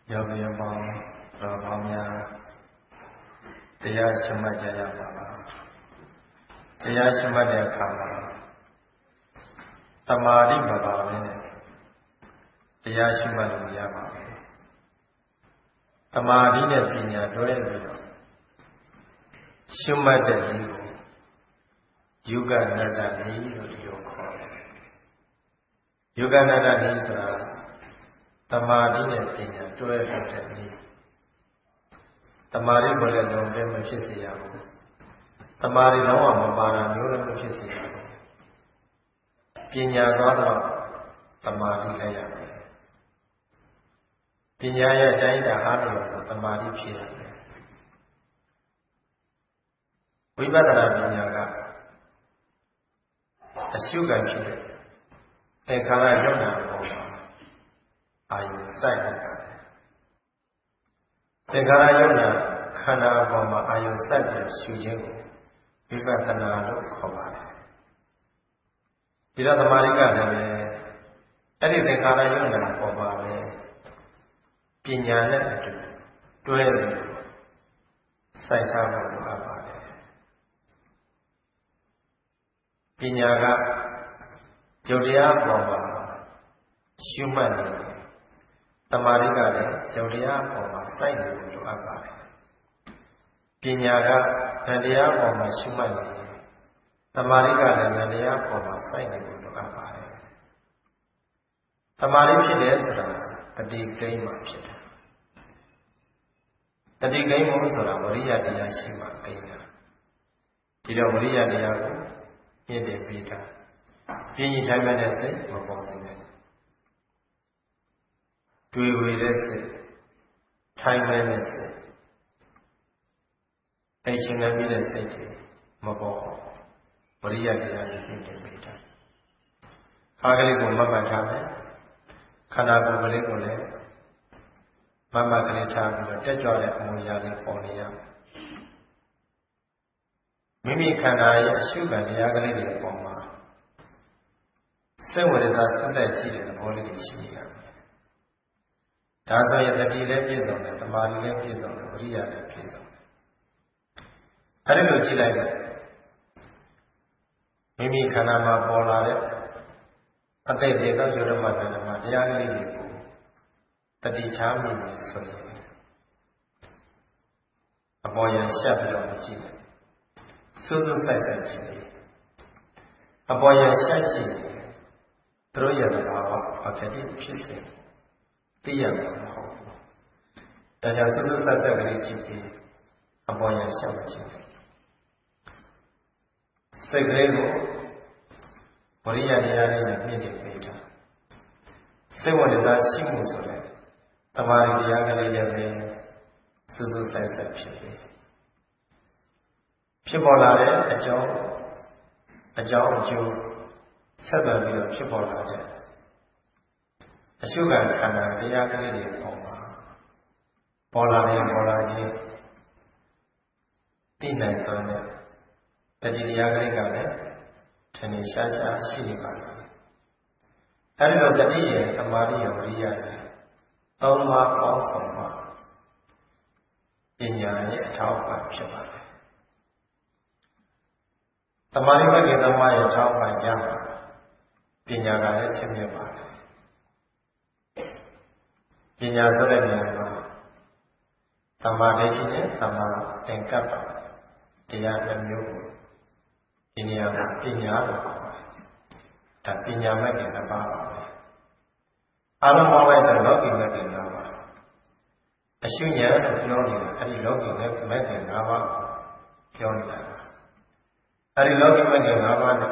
ယောဂီပေါင်းတော်ကောင်းများတရားရှိမှတ်ကြရပါပါတရားရှိမှတ်တဲ့အခါမှာသမာဓိမပါဘဲနဲ့တရားရှိမှတ်လို့မရပါဘူးသမာဓိနဲ့ပညာတွဲပြီးတော့ရှိမှတ်တဲ့ဒီကိုယုဂနတ္တနည်းလို့ဒီလိုခေါ်တယ်ယုဂနတ္တနည်းဆိုတာသမာဓိနဲ့ပညာတွဲလုပ်တဲ့နည်းသမာဓိကိုလည်းလုံးဝမဖြစ်စေရဘူးသမာဓိလုံးဝမပါတာမျိုးလည်းမဖြစ်စေရဘူးပညာသွားတော့သမာဓိလည်းရမယ်ပညာရဲ့အတိုင်းအားထုတ်တော့သမာဓိဖြစ်ရတယ်ဝိပဿနာပညာကအရှုခံဖြစ်တဲ့သင်္ခါရယုံနာပေါ်မှာအာယုစိုက်နေတာသင်္ခါရယုံနာခန္ဓာပေါ်မှာအာယုစိုက်ပြီးရှုခြင်းကိုဝိပဿနာလို့ခေါ်ပါတယ်ဒီတော့သမာဓိကလည်းအဲ့ဒီသင်္ခါရယုံနာပေါ်မှာပဲပညာနဲ့အတူတွဲပြီးစိုက်ထားဖို့လိုအပ်ပါတယ်ပညာကယုတ်တရားပေါ်မှာရှုမှတ်နေတယ်သမာဓိကလည်းယုတ်တရားပေါ်မှာစိုက်နေဖို့လိုအပ်ပါတယ်ပညာကဉာဏ်တရားပေါ်မှာရှုမှတ်နေတယ်သမာဓိကလည်းဉာဏ်တရားပေါ်မှာစိုက်နေဖို့လိုအပ်ပါတယ်သမာဓိဖြစ်တယ်ဆိုတာတတိကိန်းမှာဖြစ်တယ်တတိကိန်းမို့ဆိုတာဝရိယတရားရှိမှကိန်းတာဒီတော့ဝရိယတရားကိုမြင့်တယ်ပြီးတာပြင်းရင်ထိုင်မဲ့တဲ့စိတ်မပေါ်စေနဲ့တွေ့ဝေတဲ့စိတ်ထိုင်မဲ့တဲ့စိတ်အိမ်ရှင်လည်းပြီးတဲ့စိတ်တွေမပေါ်ဝရိယတရားကိုမြင့်တယ်ပြီးတာခါကလေးကိုမမှတ်ထားမယ်ခန္ဓာကိုယ်ကလေးကိုလည်းမမှတ်ကလေးထားပြီးတော့တက်ကြွတဲ့အမှုရာလေးပေါ်နေရမိမိခန္ဓာရဲ့အရှုခံတရားကလေးတွေပေါ်မှာစိတ်ဝိရဒဆက်လက်ကြည့်တဲ့သဘောလေးတွေရှိနေရမယ်။ဒါဆိုရင်တတိလည်းပြည့်စုံတယ်၊သမာဓိလည်းပြည့်စုံတယ်၊ဝိရိယလည်းပြည့်စုံတယ်။အဲဒီလိုကြည့်လိုက်တော့မိမိခန္ဓာမှာပေါ်လာတဲ့အတိတ်တွေသောကျရမတဏ္ဍမှာတရားလေးတွေကိုတတိထားမိလို့ဆိုရင်အပေါ်ရရှက်ပြီးတော့ကြည့်တယ်။စူးစူးဆိုင်ဆိုင်ကြည့်တယ်။အပေါ်ရရှက်ကြည့်သူတို့ရဲ့သဘာဝအတ္တိဖြစ်စေသိရမှာမဟုတ်ဘူး။ဒါကြောင့်စူးစူးဆိုင်ဆိုင်ကလေးကြည့်ပြီးအပေါ်ရရှက်မကြည့်ဘူး။စိတ်ကလေးကိုဝရိယတရားလေးနဲ့မြင့်တင်ပေးတာ။စိတ်ဝင်စားရှိမှုဆိုတဲ့သမာဓိတရားကလေးလည်းပဲစူးစူးဆိုင်ဆိုင်ဖြစ်ပြီးဖြစ်ပေါ်လာတဲ့အကြောင်းအကျိုးဆက်သွယ်ပြီးတော့ဖြစ်ပေါ်လာတဲ့အရှုခံခန္ဓာတရားကလေးတွေပေါ်မှာပေါ်လာခြင်းသိနိုင်စွမ်းတဲ့တတိတရားကလေးကလည်းထင်ရှားရှားရှိနေပါလားအဲဒီလိုတတိယသမာဓိယဝိရိယနဲ့သုံးပါးပေါင်းစုံမှာပညာရဲ့အထောက်အပံ့ဖြစ်ပါတယ်သမာဓိမဂ္ဂင်သုံးပါးရဲ့အထောက်အပံ့ရမှာပညာကလည်းချင့်မြတ်ပါတယ်ပညာဆိုတဲ့နေရာမှာသမာဓိရှိနဲ့သမာသင်္ကပ္ပတရားတစ်မျိုးကိုဒီနေရာမှာပညာလို့ခေါ်ပါတယ်ဒါပညာမဂ္ဂင်တစ်ပါးပါပဲအလုံးပေါင်းလိုက်တော့လောကီမဂ္ဂင်၅ပါးအရှုဉာဏ်လို့ပြောနေတာအဲဒီလောကီမဂ္ဂင်၅ပါးပြောနေတာပါအဲဒီလောကီမဂ္ဂင်၅ပါးနဲ့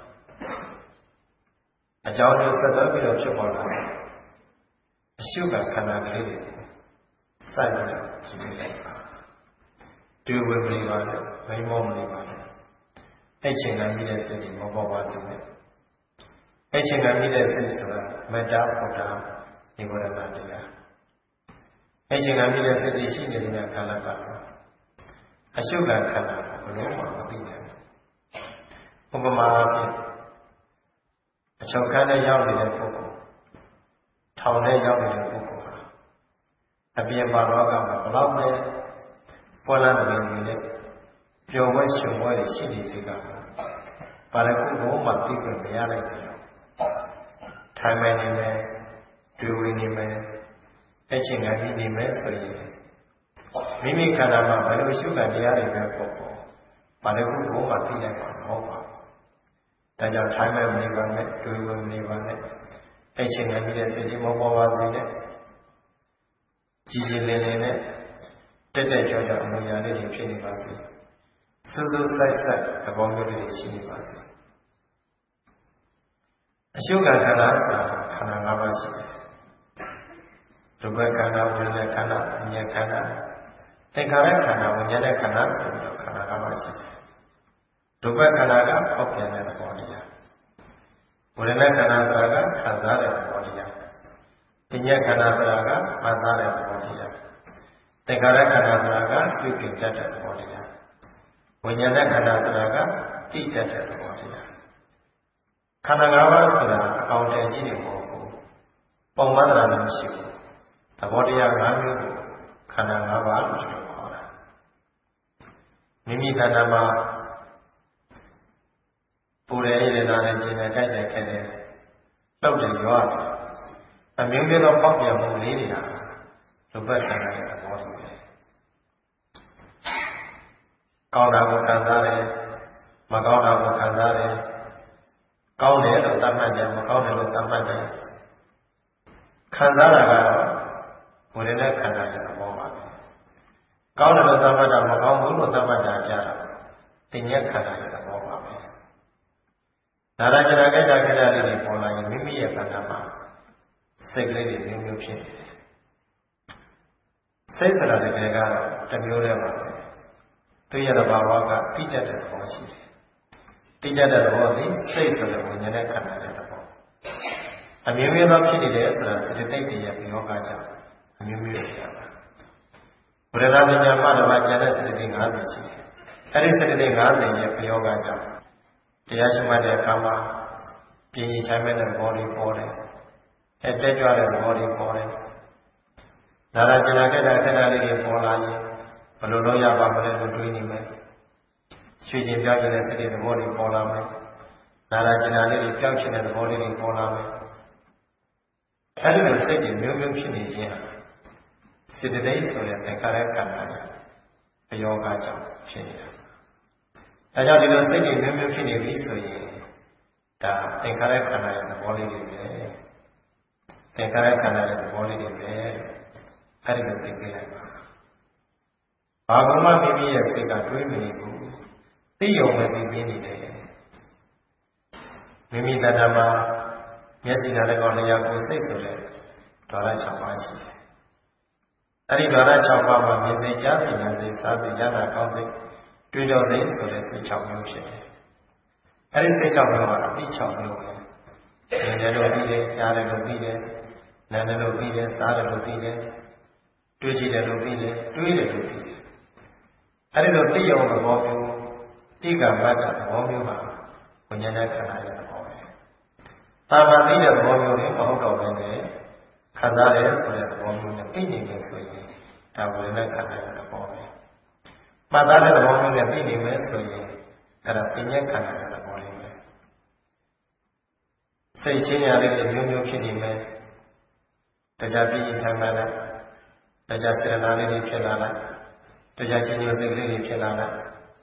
အကြောင်းတွေဆက်သွယ်ပြီးတော့ဖြစ်ပေါ်လာတယ်အရှုခံခန္ဓာကလေးတွေစိုက်ပြီးတော့ကြည့်လိုက်ပါတွေ့ဝေမလေးပါနဲ့မိမောမလေးပါနဲ့အဲ့ချိန်ကမြည်တဲ့စိတ်တွေမပေါ်ပါစေနဲ့အဲ့ချိန်ကမြည်တဲ့စိတ်ဆိုတာမေတ္တာဘုဒ္ဓနိဗ္ဗာန်တရားအဲ့ချိန်ကမြည်တဲ့စိတ်တွေရှိနေတဲ့ကာလကအရှုခံခန္ဓာကိုဘယ်လိုမှမသိနိုင်ဘူးဥပမာအားဖြင့်အချုပ်ခန်းထဲရောက်နေတဲ့ပုဂ္ဂိုလ်ထောင်ထဲရောက်နေတဲ့ပုဂ္ဂိုလ်ဟာအပြင်မှာလောကမှာဘလောက်ပဲပေါ်လာတဲ့နေနဲ့ပျော်ဝဲရှင်ဝဲရှိနေစေကပါရကုဘုံမှာသိခွင့်မရနိုင်ဘူးထိုင်မယ်နေမယ်တွေ့ဝေနေမယ်အချင်းငါကြီးနေမယ်ဆိုရင်မိမိခန္ဓာမှာဘယ်လိုရှုခံတရားတွေပဲပေါ့ပါရကုဘုံမှာသိနိုင်မှာမဟုတ်ပါဘူးဒါကြောင့်ထိုင်မယ်နေပါနဲ့တွေ့ဝေနေပါနဲ့အချင်းငါကြီးတဲ့စိတ်ကြီးမပေါ်ပါစေနဲ့ကြည်ကြည်လင်လင်နဲ့တက်တက်ကြွကြွအမှုရာလေးတွေဖြစ်နေပါစေစူးစူးဆိုက်ဆိုက်သဘောမျိုးလေးတွေရှိနေပါစေအရှုခံခန္ဓာဆိုတာခန္ဓာ၅ပါးရှိတယ်ရူပခန္ဓာဝိညာဉ်ခန္ဓာအမြဲခန္ဓာသင်္ခါရခန္ဓာဝိညာဉ်ခန္ဓာဆိုပြီးတော့ခန္ဓာ၅ပါးရှိတယ်ရူပခန္ဓာကဖောက်ပြန်တဲ့သဘောတရားဝိညာဉ်ခန္ဓာဆိုတာကခံစားတဲ့သဘောတရားပညာခန္ဓာဆိုတာကမှတ်သားတဲ့သဘောတရားသင်္ခါရခန္ဓာဆိုတာကပြုပြင်တတ်တဲ့သဘောတရားဝိညာဉ်ခန္ဓာဆိုတာကသိတတ်တဲ့သဘောတရားခန္ဓာ၅ပါးဆိုတာအကောင်အထည်ကြီးနေမဟုတ်ဘူးပုံမှန်တာလည်းမရှိဘူးသဘောတရား၅မျိုးကိုခန္ဓာ၅ပါးလို့ပြောတာမိမိခန္ဓာမှာပူတယ်ရည်နာနဲ့ကျင်တယ်ကြိုက်တယ်ခဲ့တယ်လှုပ်တယ်ရွာတယ်အမျိုးမျိုးသောပေါက်ပြန်မှုလေးတွေဟာလူပတ်ခန္ဓာရဲ့သဘောတူတယ်ကောင်းတာကိုခံစားတယ်မကောင်းတာကိုခံစားတယ်ကောင်းတယ်လို့သတ်မှတ်တယ်မကောင်းတယ်လို့သတ်မှတ်တယ်ခံစားတာကတော့ဝိညာဉ်ခန္ဓာရဲ့သဘောပါပဲကောင်းတယ်လို့သတ်မှတ်တာမကောင်းဘူးလို့သတ်မှတ်တာကြတာပညာခန္ဓာရဲ့သဘောပါပဲဒါရကြရာကြတာကြတာလေးတွေပေါ်လာရင်မိမိရဲ့ခန္ဓာမှာစိတ်ကလေးတွေမျိုးမျိုးဖြစ်နေတယ်စိတ်ဆိုတာတကယ်ကတော့တစ်မျိုးတည်းပါပဲသူရဲ့သဘာဝကတိတတ်တဲ့သဘောရှိတယ်တိတတ်တဲ့သဘောသည်စိတ်ဆိုတဲ့ဝိညာဉ်နဲ့ခန္ဓာတဲ့သဘောအမျိုးမျိုးသောဖြစ်နေတယ်ဆိုတာစတိတ်တွေရဲ့ပြောကကြောင့်အမျိုးမျိုးဖြစ်တာဘုရားပညာမှတော့ကျန်တဲ့စတိတ်50ရှိတယ်အဲဒီစတိတ်50ရဲ့ပြောကကြောင့်တရားရှိမှတ်တဲ့အခါမှာပြင်းရင်ချိုင်းမဲ့တဲ့သဘောတွေပေါ်တယ်တက်ကြွတဲ့သဘောတွေပေါ်တယ်ဒါရကျင်လာခဲ့တဲ့ခဏလေးတွေပေါ်လာရင်ဘယ်လိုလုပ်ရပါမလဲလို့တွေးနေမယ်ရွှေကျင်ပြောင်းကျင်တဲ့စိတ်တွေသဘောတွေပေါ်လာမယ်ဒါရကျင်လာလေးတွေပြောင်းချင်တဲ့သဘောလေးတွေပေါ်လာမယ်အဲဒီလိုစိတ်တွေမျိုးမျိုးဖြစ်နေခြင်းစေတသိက်ဆိုတဲ့သင်္ခါရခန္ဓာရဲ့အယောဂကြောင့်ဖြစ်နေတာဒါကြောင့်ဒီလိုစိတ်တွေမျိုးမျိုးဖြစ်နေပြီဆိုရင်ဒါသင်္ခါရခန္ဓာရဲ့သဘောလေးတွေပဲသင်္ခါရခန္ဓာရဲ့သဘောလေးတွေပဲအဲဒီလိုသိပြလိုက်ပါဘာကမှမိမိရဲ့စိတ်ကတွေးမနေဘူးသိယုံပဲသိပြနေတယ်မိမိတဏ္ဍာမှာမျက်စိနာလည်းကောင်းလျာကိုစိတ်ဆိုတဲ့ဓာရ6ပါးရှိတယ်အဲဒီဓာရ6ပါးမှာမြင်စိတ်ကြားသိဉာဏ်စိတ်စားသိဉာဏ်ကောင်းစိတ်တွေးတော်စိတ်ဆိုတဲ့စိတ်6မျိုးဖြစ်တယ်အဲဒီစိတ်6မျိုးကအသိ6မျိုးပဲမြင်တယ်လို့သိတယ်ကြားတယ်လို့သိတယ်နားတယ်လို့သိတယ်စားတယ်လို့သိတယ်တွေးကြည့်တယ်လို့သိတယ်တွေးတယ်လို့သိတယ်အဲဒီလိုသိရုံသဘောမျိုးတိကမတ္တသဘောမျိုးမှာဝိညာဉ်နဲ့ခန္ဓာရဲ့သဘောပဲတာမန်သိတဲ့သဘောမျိုးနဲ့မဟုတ်တော့ဘဲနဲ့ခံစားတယ်ဆိုတဲ့သဘောမျိုးနဲ့သိနေမယ်ဆိုရင်ဒါဝိညာဉ်နဲ့ခန္ဓာရဲ့သဘောပဲမှတ်သားတဲ့သဘောမျိုးနဲ့သိနေမယ်ဆိုရင်အဲ့ဒါပညာခန္ဓာရဲ့သဘောလေးပဲစိတ်ချင်းရာလေးတွေမျိုးမျိုးဖြစ်နေမယ်တရားပြည့်ရင်ထိုင်မှလည်းတရားစေတနာလေးတွေဖြစ်လာလိုက်တရားချင်းမျိုးစိတ်လေးတွေဖြစ်လာလိုက်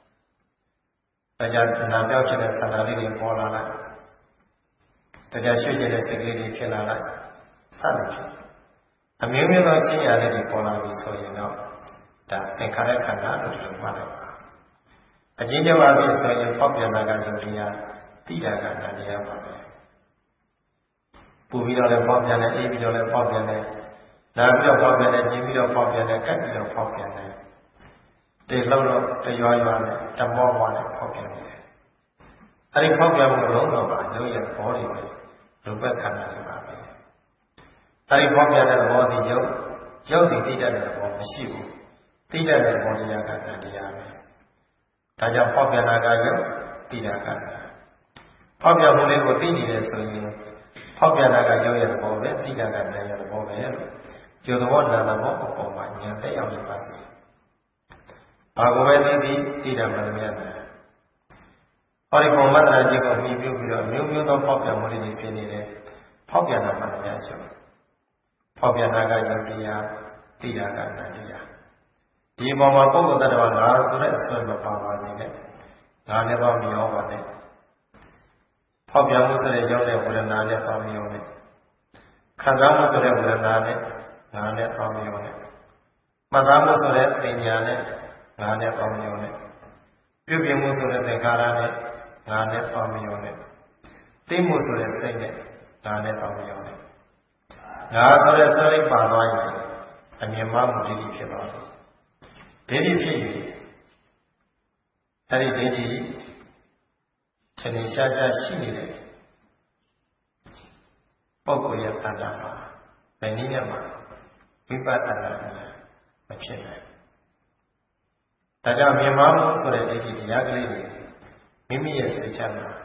တရားနာပြောက်ဖြစ်တဲ့ဆန္ဒလေးတွေပေါ်လာလိုက်တရားရွှေ့ကျတဲ့စိတ်လေးတွေဖြစ်လာလိုက်စသဖြင့်အမျိုးမျိုးသောချင်းရာလေးတွေပေါ်လာပြီဆိုရင်တော့ဒါသင်္ခါရခန္ဓာလို့ပြောမှလိုက်ပါအချင်းချင်းပါပြီဆိုရင်ပေါက်ပြန်တာကယုတ်တရားတိတာကနာတရားပါပဲပူပြီးတော့လည်းပေါက်ပြန်တယ်အေးပြီးတော့လည်းပေါက်ပြန်တယ်နာပြီးတော့ပေါက်ပြန်တယ်ကျင်းပြီးတော့ပေါက်ပြန်တယ်ကတ်ပြီးတော့ပေါက်ပြန်တယ်တေလုံးတော့တရွာရွာနဲ့တမောမောနဲ့ပေါက်ပြန်တယ်အဲဒီပေါက်ပြန်မှုလုံးတော့ပါရုပ်ရဲ့ဘောတွေပဲလူပက်ခန္ဓာတွေပါပဲအဲဒီပေါက်ပြန်တဲ့ဘောဒီရုပ်ဒီသိတတ်တဲ့ဘောမရှိဘူးသိတတ်တဲ့ဘောတရားကတရားပဲဒါကြောင့်ပေါက်ပြန်တာကရုပ်သိတာကပေါက်ပြန်မှုလေးကိုသိနေတယ်ဆိုရင်ဖောက်ပြန်တာကရုပ်ရဲ့သဘောပဲသိတာကဉာဏ်ရဲ့သဘောပဲလို့ကျိုးသဘောနာသဘောအပေါ်မှာဉာဏ်သက်ရောက်နေပါစေ။ဘာကိုပဲသိပြီးသိတယ်မလို့ရတယ်။ဟောဒီပုံမှန်တရားကြီးကိုမြည်ပြုပြီးတော့မျိုးမျိုးသောပေါက်ပြန်မှုတွေဖြစ်နေတယ်။ပေါက်ပြန်တာမှတရားဆို။ပေါက်ပြန်တာကယုတ်တရားသိတာကနန္တရား။ဒီပုံမှာပုဂ္ဂိုလ်တ attva ငါဆိုတဲ့အစွဲမပါပါစေနဲ့။ငါလည်းတော့မရောပါနဲ့။ပေါက်ပြန်မှုဆိုတဲ့ရောက်တဲ့ဝေဒနာနဲ့သွားမရောနဲ့။ခံစားမှုဆိုတဲ့ဝေဒနာနဲ့ငါနဲ့သွားမရောနဲ့။မှတ်သားမှုဆိုတဲ့ပညာနဲ့ငါနဲ့သွားမရောနဲ့။ပြုပြင်မှုဆိုတဲ့သင်္ခါရနဲ့ငါနဲ့သွားမရောနဲ့။သိမှုဆိုတဲ့စိတ်နဲ့ငါနဲ့သွားမရောနဲ့။ငါဆိုတဲ့စိတ်ပါသွားရင်အမြင်မှမှုဒိဋ္ဌိဖြစ်သွားတယ်။ဒိဋ္ဌိဖြစ်ရင်အဲ့ဒီဒိဋ္ဌိခြေနေရှားရှားရှိနေတဲ့ပုဂ္ဂိုလ်ရဲ့တဏ္ဍာမှာဘယ်နည်းနဲ့မှဝိပဿနာမဖြစ်နိုင်။ဒါကြောင့်မြင်မှမှုဆိုတဲ့ဒိဋ္ဌိတရားကလေးတွေမိမိရဲ့စိတ်ချမ်းသာ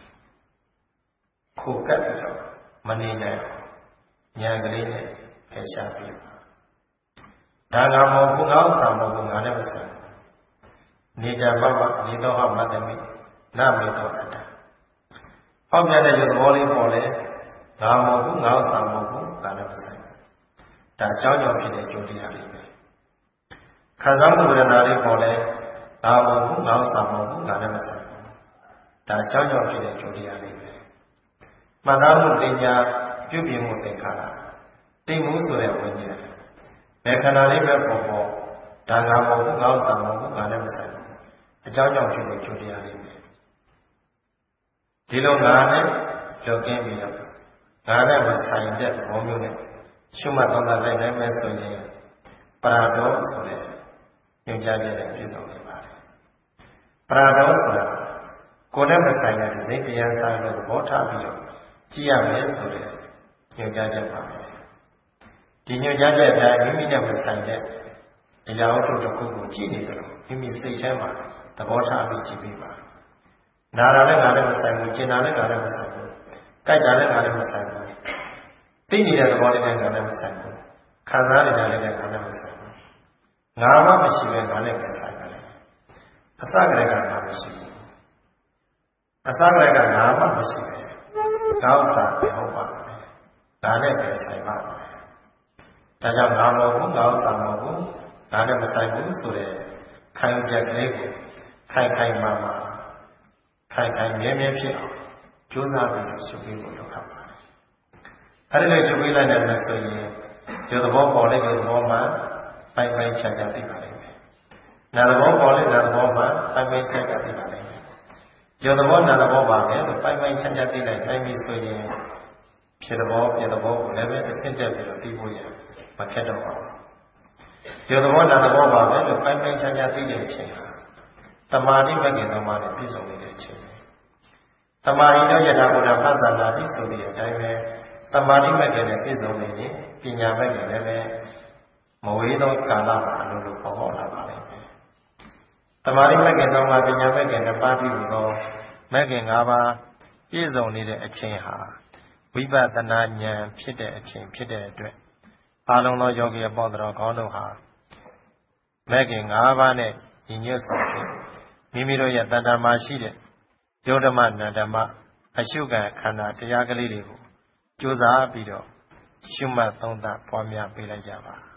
ခိုကပ်ပြီးတော့မနေနိုင်ဉာဏ်ကလေးနဲ့ဖယ်ရှားပြီးဒါကမောဘုငါဥစ္စာမဟုတ်ငါနဲ့မဆိုင်နေကြဘဝနေတော့ဟမတ္တမိနမေသောအတ္တ။ပေါက်ပြတဲ့ရုပ်သဘောလေးပေါ်လေငါမဟုတ်ဘူးငါဥစ္စာမဟုတ်ဘူးငါနဲ့မဆိုင်။ဒါအကြောင်းကြောင့်ဖြစ်တဲ့ကျိုးတရားလေးပဲ။ခံစားမှုဝေဒနာလေးပေါ်လေငါမဟုတ်ဘူးငါဥစ္စာမဟုတ်ဘူးငါနဲ့မဆိုင်ဘူး။ဒါအကြောင်းကြောင့်ဖြစ်တဲ့ကျိုးတရားလေးပဲ။မှတ်သားမှုပညာပြုပြင်မှုသင်္ခါရသိမှုဆိုတဲ့ဝိညာဉ်ဘယ်ခန္ဓာလေးပဲပေါ်ပေါ်ဒါငါမဟုတ်ဘူးငါဥစ္စာမဟုတ်ဘူးငါနဲ့မဆိုင်ဘူး။အကြောင်းကြောင့်ဖြစ်တဲ့ကျိုးတရားလေးပဲ။ဒီလိုငါနဲ့လွတ်ကင်းပြီးတော့ငါနဲ့မဆိုင်တဲ့သဘောမျိုးနဲ့ရှုမှတ်သုံးသပ်လိုက်နိုင်မယ်ဆိုရင်ပရာဒေါဆိုတဲ့ညွှန်ကြားချက်နဲ့ပြည့်စုံနေပါတယ်။ပရာဒေါဆိုတာကိုယ်နဲ့မဆိုင်တဲ့စိတ်တရားဆိုင်လို့သဘောထားပြီးတော့ကြည့်ရမယ်ဆိုတဲ့ညွှန်ကြားချက်ပါပဲ။ဒီညွှန်ကြားချက်အတိုင်းမိမိနဲ့မဆိုင်တဲ့အရာဝတ္ထုတစ်ခုကိုကြည့်နေတယ်လို့မိမိစိတ်ထဲမှာသဘောထားပြီးကြည့်ပြီးပါ။နာတာလည်းငါလည်းမဆိုင်ဘူး၊ကျင်တာလည်းငါလည်းမဆိုင်ဘူး၊ကြိုက်တာလည်းငါလည်းမဆိုင်ဘူး။သိနေတဲ့သဘောလေးနဲ့ငါလည်းမဆိုင်ဘူး။ခံစားနေတာလည်းငါလည်းမဆိုင်ဘူး။ငါမှမရှိပဲငါလည်းပဲဆိုင်တယ်။အစကတည်းကငါမရှိဘူး။အစကတည်းကငါမှမရှိပဲ။ငါဥစ္စာပဲဟုတ်ပါမယ်။ငါနဲ့ပဲဆိုင်ပါမယ်။ဒါကြောင့်ငါမဟုတ်ဘူးငါဥစ္စာမဟုတ်ဘူးငါနဲ့မဆိုင်ဘူးဆိုတဲ့ခံယူချက်ကလေးကိုခိုင်ခိုင်မာမာခိုင်ခိုင်မြဲမြဲဖြစ်အောင်ကြိုးစားပြီးရှုပ်ပြီးဖို့လုပ်ရပါတယ်။အဲဒီလိုရှုပ်ပြီးလိုက်နိုင်မယ်ဆိုရင်ဒီသဘောပေါ်လိုက်တဲ့သဘောမှာပိုင်ပိုင်ခြားခြားသိပါလိမ့်မယ်။နာသဘောပေါ်လိုက်တဲ့သဘောမှာပိုင်ပိုင်ခြားခြားသိပါလိမ့်မယ်။ဒီသဘောနာသဘောပါပဲလို့ပိုင်ပိုင်ခြားခြားသိလိုက်နိုင်ပြီဆိုရင်ဖြစ်သဘောပြသဘောကိုလည်းပဲအစစ်တက်ပြီးတော့သိဖို့ရမခက်တော့ပါဘူး။ဒီသဘောနာသဘောပါပဲလို့ပိုင်ပိုင်ခြားခြားသိတဲ့အချိန်ဟာသမာဓိမဂ္ဂင်သုံးပါးနဲ့ပြည့်စုံနေတဲ့အချိန်။သမာဓိတော့ယထာဘုရားပသနာတိဆိုတဲ့အတိုင်းပဲသမာဓိမဂ္ဂင်နဲ့ပြည့်စုံနေရင်ပညာမဂ္ဂင်လည်းပဲမဝေးသောကာလမှာအလိုလိုပေါ်ပေါက်လာပါလိမ့်မယ်။သမာဓိမဂ္ဂင်သုံးပါးပညာမဂ္ဂင်နဲ့ပါဠိလိုမဂ္ဂင်၅ပါးပြည့်စုံနေတဲ့အချိန်ဟာဝိပဿနာဉာဏ်ဖြစ်တဲ့အချိန်ဖြစ်တဲ့အတွက်အာလုံးသောယောဂီအပေါင်းတော်ကောင်းတို့ဟာမဂ္ဂင်၅ပါးနဲ့ညီညွတ်စွာဖြင့်မိမိတို့ရဲ့တဏ္ဍာမှာရှိတဲ့ယုတ်ဓမ္မနန္ဓမ္မအရှုခံခန္ဓာတရားကလေးတွေကိုကြိုးစားပြီးတော့ရှုမှတ်သုံးသပ်ပွားများပေးလိုက်ကြပါ